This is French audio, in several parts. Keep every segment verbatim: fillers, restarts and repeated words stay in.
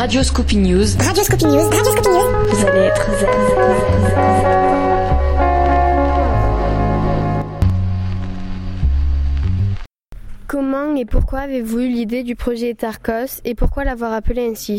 Radio Scoopy News. Radio Scoopy News. Radio Scoopy News. Vous allez être zen. Comment et pourquoi avez-vous eu l'idée du projet Etarkos et pourquoi l'avoir appelé ainsi ?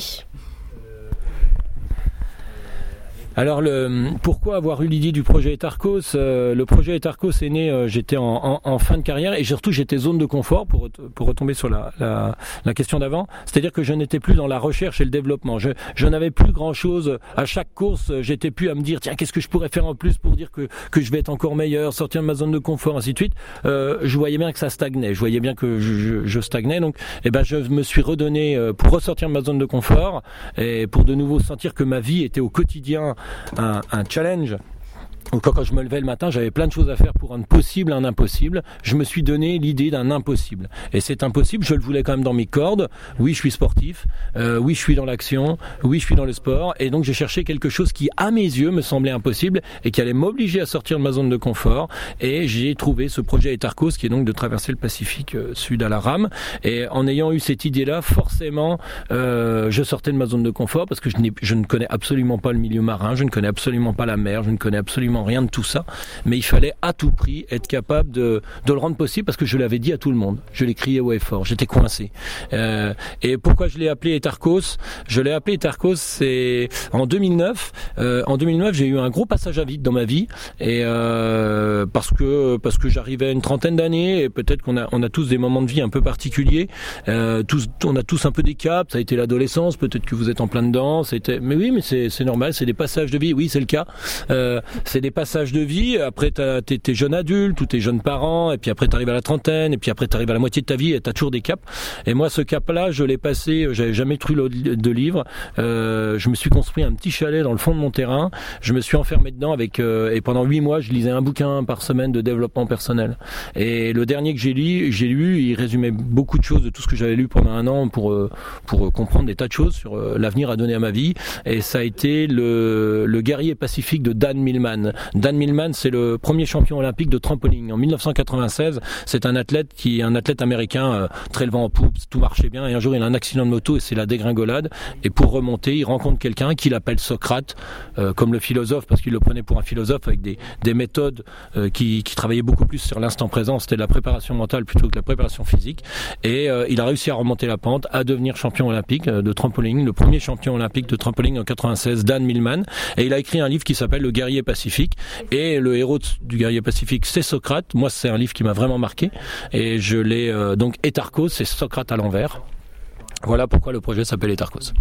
Alors, le, pourquoi avoir eu l'idée du projet Etarkos ? euh, Le projet Etarkos est né, euh, j'étais en, en, en fin de carrière et surtout j'étais zone de confort pour, pour retomber sur la, la, la question d'avant. C'est-à-dire que je n'étais plus dans la recherche et le développement. Je, je n'avais plus grand-chose. À chaque course, j'étais plus à me dire, tiens, qu'est-ce que je pourrais faire en plus pour dire que, que je vais être encore meilleur, sortir de ma zone de confort, ainsi de suite. Euh, je voyais bien que ça stagnait. Je voyais bien que je, je, je stagnais. Donc, eh ben, je me suis redonné euh, pour ressortir de ma zone de confort et pour de nouveau sentir que ma vie était au quotidien Un, un challenge. Quand, quand je me levais le matin, j'avais plein de choses à faire pour rendre possible un impossible. Je me suis donné l'idée d'un impossible. Et cet impossible, je le voulais quand même dans mes cordes. Oui, je suis sportif. Euh, oui, je suis dans l'action. Oui, je suis dans le sport. Et donc, j'ai cherché quelque chose qui, à mes yeux, me semblait impossible et qui allait m'obliger à sortir de ma zone de confort. Et j'ai trouvé ce projet Etarkos, qui est donc de traverser le Pacifique euh, sud à la rame. Et en ayant eu cette idée-là, forcément, euh, je sortais de ma zone de confort parce que je, n'ai, je ne connais absolument pas le milieu marin. Je ne connais absolument pas la mer. Je ne connais absolument rien de tout ça, mais il fallait à tout prix être capable de, de le rendre possible parce que je l'avais dit à tout le monde, je l'ai crié haut et fort, j'étais coincé. Euh, et pourquoi je l'ai appelé Etarkos ? Je l'ai appelé Etarkos, c'est en deux mille neuf. Euh, en deux mille neuf, j'ai eu un gros passage à vide dans ma vie, et euh, parce que parce que j'arrivais à une trentaine d'années, et peut-être qu'on a on a tous des moments de vie un peu particuliers. Euh, tous, on a tous un peu des caps. Ça a été l'adolescence, peut-être que vous êtes en plein dedans. C'était, mais oui, mais c'est c'est normal, c'est des passages de vie. Oui, c'est le cas. Euh, c'est des passage de vie, après t'es, t'es jeune adulte ou t'es jeune parent, et puis après t'arrives à la trentaine, et puis après t'arrives à la moitié de ta vie et t'as toujours des caps. Et moi, ce cap-là, je l'ai passé, j'avais jamais lu de livre, euh, je me suis construit un petit chalet dans le fond de mon terrain, je me suis enfermé dedans avec, euh, et pendant huit mois, je lisais un bouquin par semaine de développement personnel. Et le dernier que j'ai lu, j'ai lu, il résumait beaucoup de choses de tout ce que j'avais lu pendant un an pour, euh, pour comprendre des tas de choses sur euh, l'avenir à donner à ma vie. Et ça a été le, le guerrier pacifique de Dan Millman. Dan Millman, c'est le premier champion olympique de trampoline. En dix-neuf cent quatre-vingt-seize, c'est un athlète qui est un athlète américain euh, très le vent en poupe, tout marchait bien. Et un jour, il a un accident de moto et c'est la dégringolade. Et pour remonter, il rencontre quelqu'un qu'il appelle Socrate, euh, comme le philosophe, parce qu'il le prenait pour un philosophe avec des, des méthodes euh, qui, qui travaillaient beaucoup plus sur l'instant présent. C'était de la préparation mentale plutôt que de la préparation physique. Et euh, il a réussi à remonter la pente, à devenir champion olympique euh, de trampoline, le premier champion olympique de trampoline en quatre-vingt-seize, Dan Millman. Et il a écrit un livre qui s'appelle Le guerrier pacifique. Et le héros du guerrier pacifique, c'est Socrate. Moi, c'est un livre qui m'a vraiment marqué. Et je l'ai euh, donc Etarkos, c'est Socrate à l'envers. Voilà pourquoi le projet s'appelle Etarkos.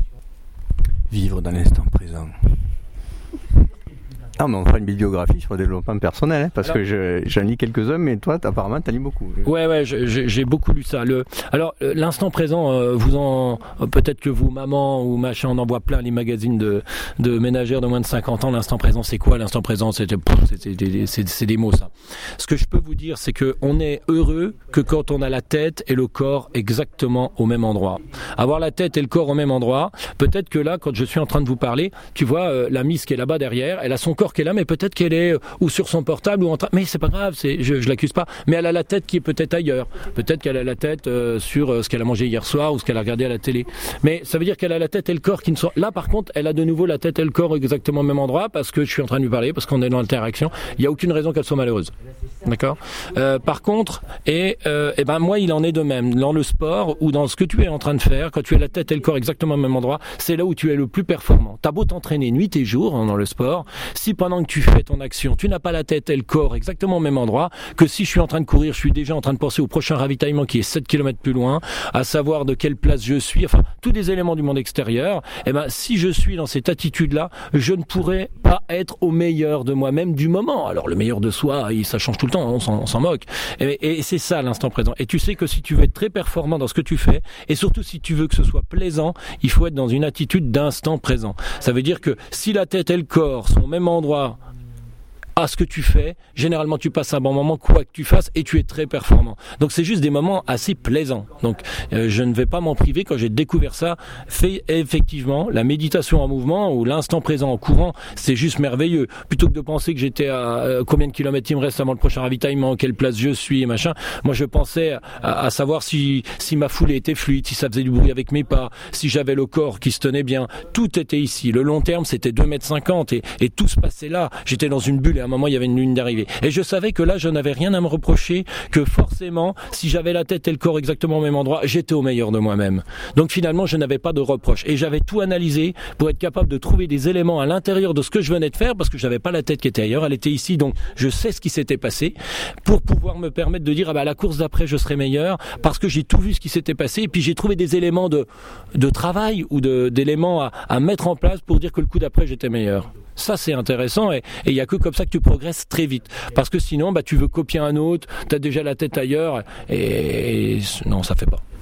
Vivre dans l'instant présent. Ah, mais on fera une bibliographie sur le développement personnel, hein, parce alors, que je, j'en lis quelques-uns, mais toi, apparemment, t'en lis beaucoup. Ouais, ouais, je, j'ai, j'ai beaucoup lu ça. Le, alors, l'instant présent, euh, vous en, peut-être que vous, maman ou machin, on en voit plein les magazines de, de ménagères de moins de cinquante ans. L'instant présent, c'est quoi l'instant présent? C'est, c'est, c'est, c'est, c'est des mots, ça. Ce que je peux vous dire, c'est que on est heureux que quand on a la tête et le corps exactement au même endroit. Avoir la tête et le corps au même endroit, peut-être que là, quand je suis en train de vous parler, tu vois, euh, la Miss qui est là-bas derrière, elle a son corps qui est là, mais peut-être qu'elle est ou sur son portable ou en train. Mais c'est pas grave, c'est, je, je l'accuse pas. Mais elle a la tête qui est peut-être ailleurs. Peut-être qu'elle a la tête euh, sur euh, ce qu'elle a mangé hier soir ou ce qu'elle a regardé à la télé. Mais ça veut dire qu'elle a la tête et le corps qui ne sont. Là, par contre, elle a de nouveau la tête et le corps exactement au même endroit parce que je suis en train de lui parler, parce qu'on est dans l'interaction. Il y a aucune raison qu'elle soit malheureuse. D'accord. Euh, par contre, et, euh, et ben moi, il en est de même dans le sport ou dans ce que tu es en train de faire. Quand tu as la tête et le corps exactement au même endroit, c'est là où tu es le plus performant. T'as beau t'entraîner nuit et jour hein, dans le sport, si pendant que tu fais ton action, tu n'as pas la tête et le corps exactement au même endroit, que si je suis en train de courir, je suis déjà en train de penser au prochain ravitaillement qui est sept kilomètres plus loin, à savoir de quelle place je suis, enfin tous les éléments du monde extérieur, et ben si je suis dans cette attitude-là, je ne pourrais pas être au meilleur de moi-même du moment. Alors le meilleur de soi, ça change tout le temps, on s'en, on s'en moque. Et, et c'est ça l'instant présent. Et tu sais que si tu veux être très performant dans ce que tu fais, et surtout si tu veux que ce soit plaisant, il faut être dans une attitude d'instant présent. Ça veut dire que si la tête et le corps sont au même endroit à ce que tu fais. Généralement, tu passes un bon moment, quoi que tu fasses, et tu es très performant. Donc, c'est juste des moments assez plaisants. Donc, euh, je ne vais pas m'en priver. Quand j'ai découvert ça, fait effectivement la méditation en mouvement ou l'instant présent en courant, c'est juste merveilleux. Plutôt que de penser que j'étais à euh, combien de kilomètres il me reste avant le prochain ravitaillement, quelle place je suis et machin. Moi, je pensais à, à savoir si si ma foulée était fluide, si ça faisait du bruit avec mes pas, si j'avais le corps qui se tenait bien. Tout était ici. Le long terme, c'était deux mètres cinquante et, et tout se passait là. J'étais dans une bulle et à un moment, il y avait une ligne d'arrivée. Et je savais que là, je n'avais rien à me reprocher, que forcément, si j'avais la tête et le corps exactement au même endroit, j'étais au meilleur de moi-même. Donc finalement, je n'avais pas de reproche. Et j'avais tout analysé pour être capable de trouver des éléments à l'intérieur de ce que je venais de faire, parce que je n'avais pas la tête qui était ailleurs, elle était ici, donc je sais ce qui s'était passé, pour pouvoir me permettre de dire, ah bah, la course d'après, je serai meilleur, parce que j'ai tout vu ce qui s'était passé, et puis j'ai trouvé des éléments de, de travail, ou de, d'éléments à, à mettre en place pour dire que le coup d'après, j'étais meilleur. Ça, c'est intéressant, et il y a que comme ça que tu progresses très vite. Parce que sinon, bah, tu veux copier un autre, tu as déjà la tête ailleurs, et, et non, ça fait pas.